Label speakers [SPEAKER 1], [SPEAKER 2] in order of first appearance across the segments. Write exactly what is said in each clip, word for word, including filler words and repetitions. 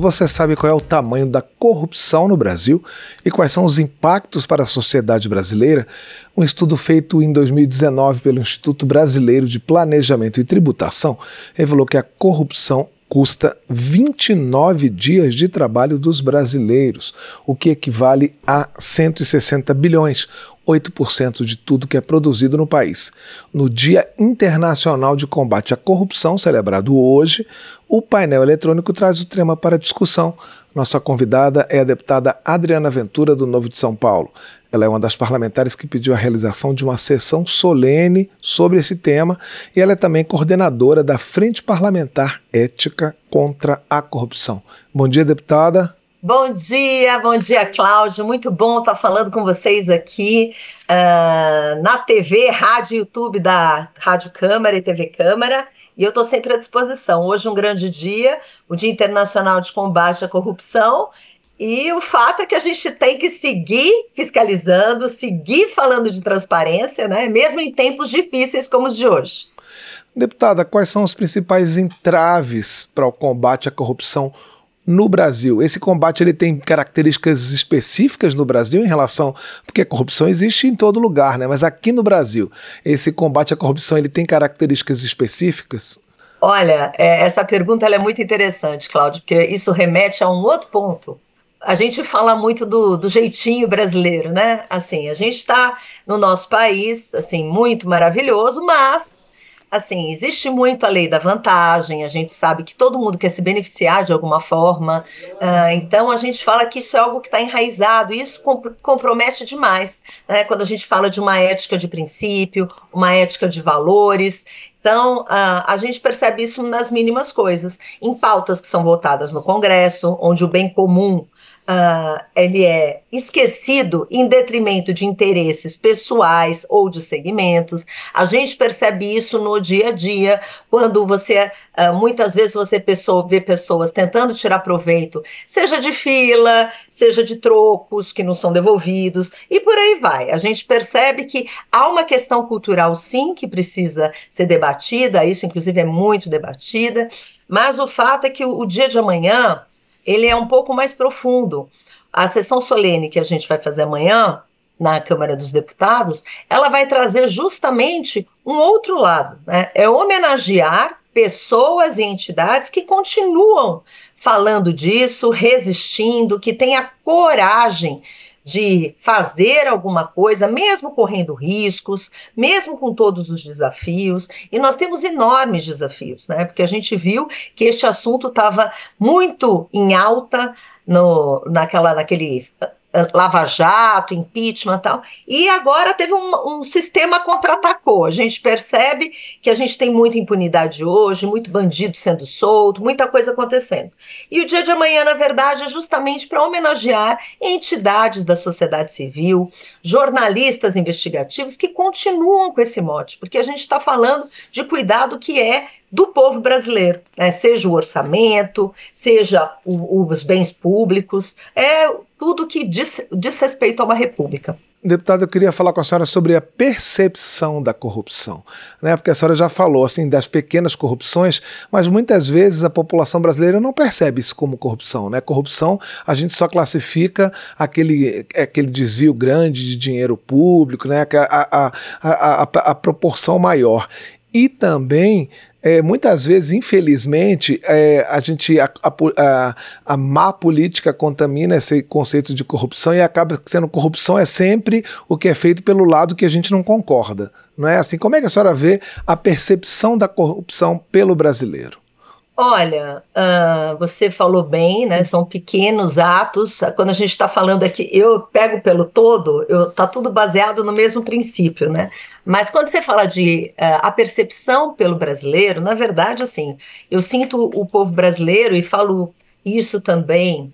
[SPEAKER 1] você sabe qual é o tamanho da corrupção no Brasil e quais são os impactos para a sociedade brasileira? Um estudo feito em dois mil e dezenove pelo Instituto Brasileiro de Planejamento e Tributação revelou que a corrupção custa vinte e nove dias de trabalho dos brasileiros, o que equivale a cento e sessenta bilhões, oito por cento de tudo que é produzido no país. No Dia Internacional de Combate à Corrupção, celebrado hoje, o painel eletrônico traz o tema para discussão. Nossa convidada é a deputada Adriana Ventura, do Novo de São Paulo. Ela é uma das parlamentares que pediu a realização de uma sessão solene sobre esse tema e ela é também coordenadora da Frente Parlamentar Ética contra a Corrupção. Bom dia, deputada.
[SPEAKER 2] Bom dia, bom dia, Cláudio. Muito bom estar falando com vocês aqui uh, na T V, rádio e YouTube da Rádio Câmara e T V Câmara. E eu estou sempre à disposição. Hoje um grande dia, o Dia Internacional de Combate à Corrupção. E o fato é que a gente tem que seguir fiscalizando, seguir falando de transparência, né? Mesmo em tempos difíceis como os de hoje.
[SPEAKER 1] Deputada, quais são os principais entraves para o combate à corrupção no Brasil? Esse combate ele tem características específicas no Brasil em relação... Porque a corrupção existe em todo lugar, né? Mas aqui no Brasil, esse combate à corrupção ele tem características específicas?
[SPEAKER 2] Olha, é, essa pergunta ela é muito interessante, Cláudio, porque isso remete a um outro ponto. A gente fala muito do, do jeitinho brasileiro, né? Assim, a gente está no nosso país, assim, muito maravilhoso, mas... Assim, existe muito a lei da vantagem, a gente sabe que todo mundo quer se beneficiar de alguma forma, uh, então a gente fala que isso é algo que está enraizado, e isso comp- compromete demais, né? Quando a gente fala de uma ética de princípio, uma ética de valores. Então, uh, a gente percebe isso nas mínimas coisas, em pautas que são votadas no Congresso, onde o bem comum Uh, ele é esquecido em detrimento de interesses pessoais ou de segmentos. A gente percebe isso no dia a dia, quando você, uh, muitas vezes você pessoa, vê pessoas tentando tirar proveito, seja de fila, seja de trocos que não são devolvidos, e por aí vai. A gente percebe que há uma questão cultural, sim, que precisa ser debatida, isso inclusive é muito debatida, mas o fato é que o, o dia de amanhã ele é um pouco mais profundo. A sessão solene que a gente vai fazer amanhã, na Câmara dos Deputados, ela vai trazer justamente um outro lado, né? É homenagear pessoas e entidades que continuam falando disso, resistindo, que têm a coragem de fazer alguma coisa, mesmo correndo riscos, mesmo com todos os desafios, e nós temos enormes desafios, né? Porque a gente viu que este assunto estava muito em alta no, naquela, naquele Lava Jato, impeachment e tal, e agora teve um, um sistema contra-atacou. A gente percebe que a gente tem muita impunidade hoje, muito bandido sendo solto, muita coisa acontecendo. E o dia de amanhã, na verdade, é justamente para homenagear entidades da sociedade civil, jornalistas investigativos que continuam com esse mote, porque a gente está falando de cuidado que é do povo brasileiro, né? Seja o orçamento, seja o, os bens públicos, é tudo que diz, diz respeito a uma república.
[SPEAKER 1] Deputada, eu queria falar com a senhora sobre a percepção da corrupção, né? Porque a senhora já falou assim das pequenas corrupções, mas muitas vezes a população brasileira não percebe isso como corrupção, né? Corrupção, a gente só classifica aquele, aquele desvio grande de dinheiro público, né? a, a, a, a, a proporção maior. E também, é, muitas vezes, infelizmente, é, a, gente, a, a, a má política contamina esse conceito de corrupção e acaba sendo corrupção é sempre o que é feito pelo lado que a gente não concorda. Não é assim? Como é que a senhora vê a percepção da corrupção pelo brasileiro?
[SPEAKER 2] Olha, uh, você falou bem, né? São pequenos atos. Quando a gente está falando aqui, eu pego pelo todo, eu, tá tudo baseado no mesmo princípio, né? Mas quando você fala de uh, a percepção pelo brasileiro, na verdade, assim, eu sinto o povo brasileiro e falo isso também,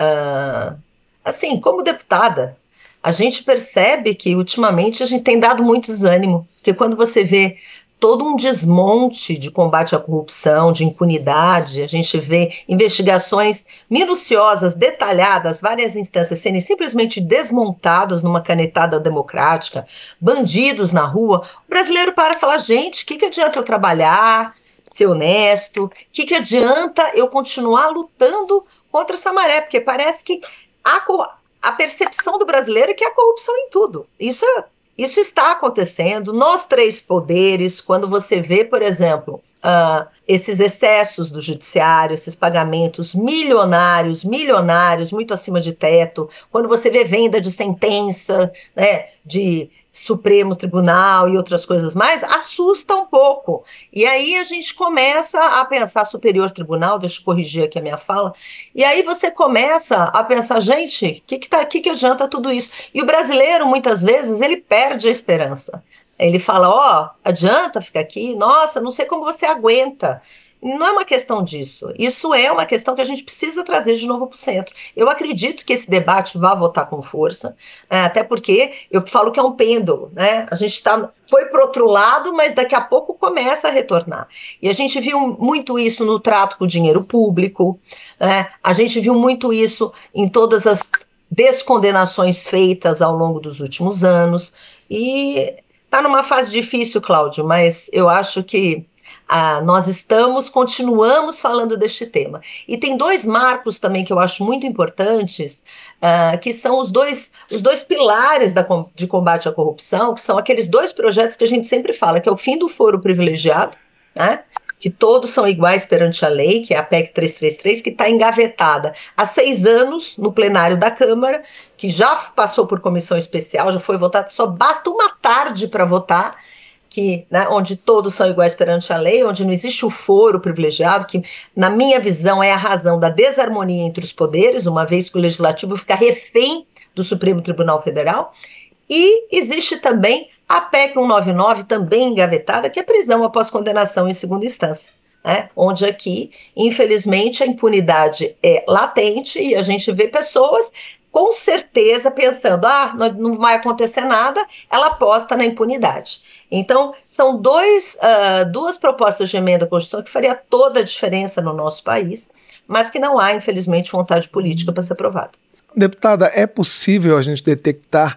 [SPEAKER 2] uh, assim, como deputada, a gente percebe que ultimamente a gente tem dado muito desânimo, porque quando você vê todo um desmonte de combate à corrupção, de impunidade, a gente vê investigações minuciosas, detalhadas, várias instâncias sendo simplesmente desmontadas numa canetada democrática, bandidos na rua, o brasileiro para e fala, gente, o que, que adianta eu trabalhar, ser honesto, o que, que adianta eu continuar lutando contra essa maré, porque parece que a, a percepção do brasileiro é que há corrupção em tudo. Isso, isso está acontecendo nos três poderes, quando você vê, por exemplo, uh, esses excessos do judiciário, esses pagamentos milionários, milionários, muito acima de teto, quando você vê venda de sentença, né, de Supremo Tribunal e outras coisas mais, assusta um pouco. E aí a gente começa a pensar Superior Tribunal, deixa eu corrigir aqui a minha fala, e aí você começa a pensar, gente, o que, que, tá, que, que adianta tudo isso? E o brasileiro, muitas vezes, ele perde a esperança. Ele fala, ó, oh, adianta ficar aqui? Nossa, não sei como você aguenta. Não é uma questão disso. Isso é uma questão que a gente precisa trazer de novo para o centro. Eu acredito que esse debate vá voltar com força, né, até porque eu falo que é um pêndulo, né? A gente tá, foi para o outro lado, mas daqui a pouco começa a retornar. E a gente viu muito isso no trato com o dinheiro público, né? A gente viu muito isso em todas as descondenações feitas ao longo dos últimos anos. E está numa fase difícil, Cláudio, mas eu acho que Ah, nós estamos, continuamos falando deste tema. E tem dois marcos também que eu acho muito importantes, uh, que são os dois, os dois pilares da, de combate à corrupção, que são aqueles dois projetos que a gente sempre fala, que é o fim do foro privilegiado, né? Que todos são iguais perante a lei, que é a P E C trezentos e trinta e três, que está engavetada há seis anos no plenário da Câmara, que já passou por comissão especial, já foi votado, só basta uma tarde para votar, que, né, onde todos são iguais perante a lei, onde não existe o foro privilegiado, que, na minha visão, é a razão da desarmonia entre os poderes, uma vez que o Legislativo fica refém do Supremo Tribunal Federal. E existe também a P E C cento e noventa e nove, também engavetada, que é prisão após condenação em segunda instância, né, onde aqui, infelizmente, a impunidade é latente e a gente vê pessoas com certeza pensando, ah, não vai acontecer nada, ela aposta na impunidade. Então, são dois, uh, duas propostas de emenda à Constituição que faria toda a diferença no nosso país, mas que não há, infelizmente, vontade política para ser aprovada.
[SPEAKER 1] Deputada, é possível a gente detectar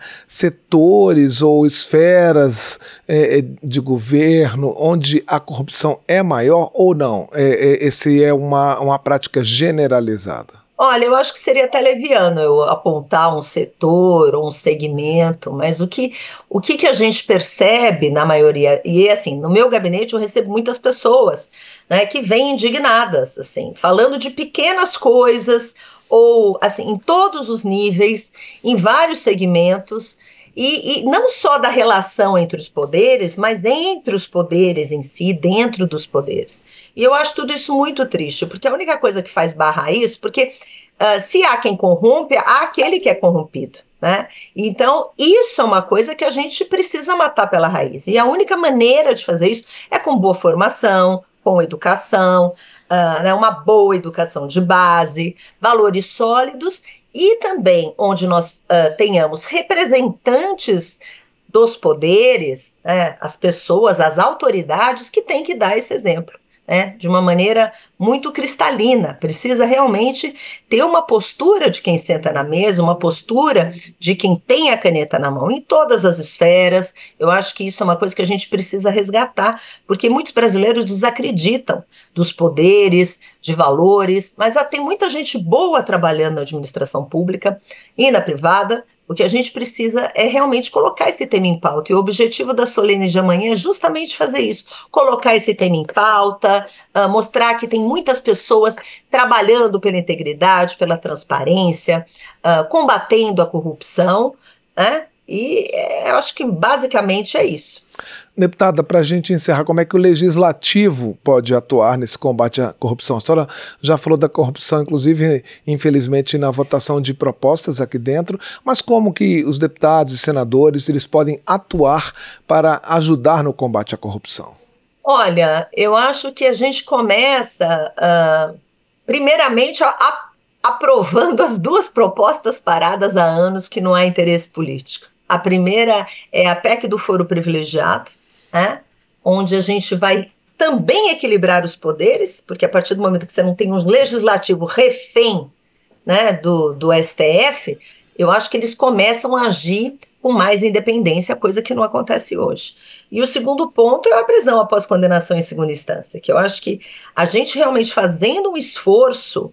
[SPEAKER 1] setores ou esferas é, de governo onde a corrupção é maior ou não? É, é, esse é uma, uma prática generalizada?
[SPEAKER 2] Olha, eu acho que seria até leviano eu apontar um setor ou um segmento, mas o que, o que, que a gente percebe na maioria, e assim, no meu gabinete eu recebo muitas pessoas, né, que vêm indignadas, assim, falando de pequenas coisas, ou assim, em todos os níveis, em vários segmentos, e, e não só da relação entre os poderes, mas entre os poderes em si, dentro dos poderes. E eu acho tudo isso muito triste, porque a única coisa que faz barrar isso, porque uh, se há quem corrompe, há aquele que é corrompido, né? Então, isso é uma coisa que a gente precisa matar pela raiz. E a única maneira de fazer isso é com boa formação, com educação, uh, né, uma boa educação de base, valores sólidos, e também onde nós uh, tenhamos representantes dos poderes, né, as pessoas, as autoridades que têm que dar esse exemplo, né, de uma maneira muito cristalina. Precisa realmente ter uma postura de quem senta na mesa, uma postura de quem tem a caneta na mão em todas as esferas. Eu acho que isso é uma coisa que a gente precisa resgatar, porque muitos brasileiros desacreditam dos poderes, de valores, mas ah, tem muita gente boa trabalhando na administração pública e na privada. O que a gente precisa é realmente colocar esse tema em pauta. E o objetivo da Solene de amanhã é justamente fazer isso. Colocar esse tema em pauta, uh, mostrar que tem muitas pessoas trabalhando pela integridade, pela transparência, uh, combatendo a corrupção, né? E é, eu acho que basicamente é isso.
[SPEAKER 1] Deputada, para a gente encerrar, como é que o Legislativo pode atuar nesse combate à corrupção? A senhora já falou da corrupção, inclusive, infelizmente, na votação de propostas aqui dentro, mas como que os deputados e senadores eles podem atuar para ajudar no combate à corrupção?
[SPEAKER 2] Olha, eu acho que a gente começa, uh, primeiramente, a, a, aprovando as duas propostas paradas há anos que não há interesse político. A primeira é a P E C do foro privilegiado, né, onde a gente vai também equilibrar os poderes, porque a partir do momento que você não tem um legislativo refém, né, do, do S T F, eu acho que eles começam a agir com mais independência, coisa que não acontece hoje. E o segundo ponto é a prisão após condenação em segunda instância, que eu acho que a gente realmente fazendo um esforço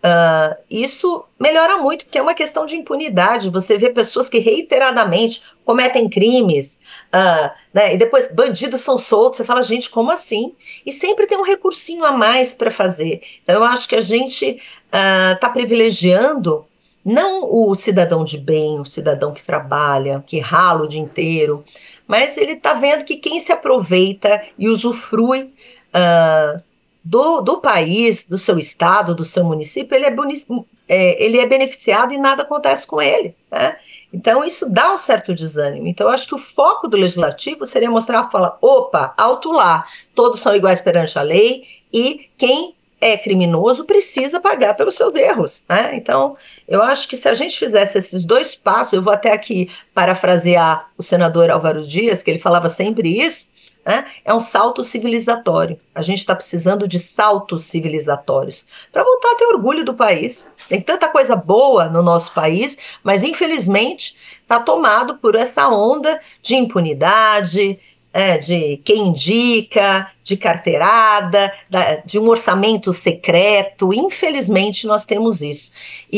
[SPEAKER 2] Uh, isso melhora muito, porque é uma questão de impunidade. Você vê pessoas que reiteradamente cometem crimes, uh, né, e depois bandidos são soltos. Você fala, gente, como assim? E sempre tem um recursinho a mais para fazer. Então, eu acho que a gente está uh, privilegiando não o cidadão de bem, o cidadão que trabalha, que rala o dia inteiro, mas ele está vendo que quem se aproveita e usufrui Uh, Do, do país, do seu estado, do seu município, ele é, boni- é, ele é beneficiado e nada acontece com ele, né? Então, isso dá um certo desânimo. Então, eu acho que o foco do legislativo seria mostrar, falar, opa, alto lá, todos são iguais perante a lei e quem é criminoso precisa pagar pelos seus erros, né? Então, eu acho que se a gente fizesse esses dois passos, eu vou até aqui parafrasear o senador Álvaro Dias, que ele falava sempre isso, né? É um salto civilizatório. A gente está precisando de saltos civilizatórios para voltar a ter orgulho do país. Tem tanta coisa boa no nosso país, mas infelizmente está tomado por essa onda de impunidade, é, de quem indica, de carteirada, da, de um orçamento secreto. Infelizmente nós temos isso.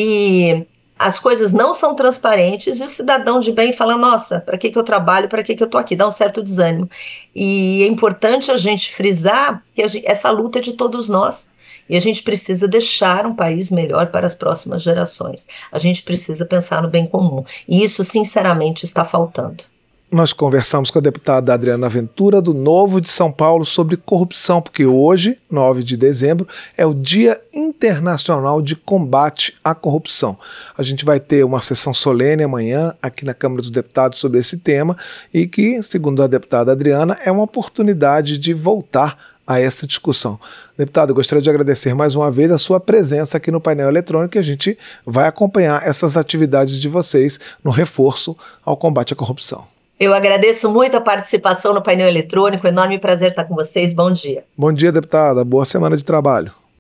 [SPEAKER 2] E as coisas não são transparentes e o cidadão de bem fala, nossa, para que, que eu trabalho, para que, que eu estou aqui? Dá um certo desânimo. E é importante a gente frisar que a gente, essa luta é de todos nós e a gente precisa deixar um país melhor para as próximas gerações. A gente precisa pensar no bem comum e isso, sinceramente, está faltando.
[SPEAKER 1] Nós conversamos com a deputada Adriana Ventura, do Novo de São Paulo, sobre corrupção, porque hoje, nove de dezembro, é o Dia Internacional de Combate à Corrupção. A gente vai ter uma sessão solene amanhã aqui na Câmara dos Deputados sobre esse tema e que, segundo a deputada Adriana, é uma oportunidade de voltar a essa discussão. Deputado, eu gostaria de agradecer mais uma vez a sua presença aqui no painel eletrônico e a gente vai acompanhar essas atividades de vocês no reforço ao combate à corrupção.
[SPEAKER 2] Eu agradeço muito a participação no painel eletrônico, enorme prazer estar com vocês, bom dia.
[SPEAKER 1] Bom dia, deputada, boa semana de trabalho.